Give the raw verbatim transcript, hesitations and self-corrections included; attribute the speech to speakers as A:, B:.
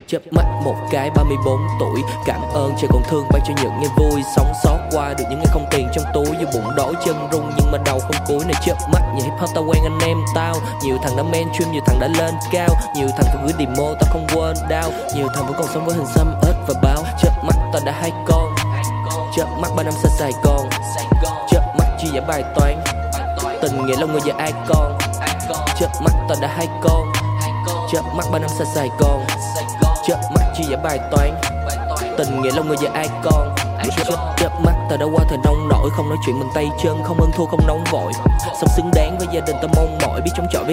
A: Chớp mắt một cái ba mươi bốn tuổi, cảm ơn trời còn thương ban cho những ngày vui. Sống sót qua được những ngày không tiền trong túi, dù bụng đói chân run nhưng mà đầu không cúi. Này chớp mắt nhà hip hop tao quen anh em tao, nhiều thằng đã mainstream, nhiều thằng đã lên cao, nhiều thằng còn gửi demo tao không quên đau, nhiều thằng vẫn còn sống với hình xăm ếch và báo. Chớp mắt tao đã hai con, chớp mắt ba năm xa Sài Gòn, chớp mắt chia giải bài toán, tình nghĩa lòng người giờ ai con. Chớp mắt tao đã hai con, chớp mắt ba năm xa Sài Gòn, chớp mắt chia giải bài toán, tình nghĩa lòng người giờ ai con. Chớp, chớp mắt ta đã qua thời nông nổi, không nói chuyện mình tay chân, không hơn thua không nóng vội, sống xứng đáng với gia đình ta mong mỏi, biết chống chọi với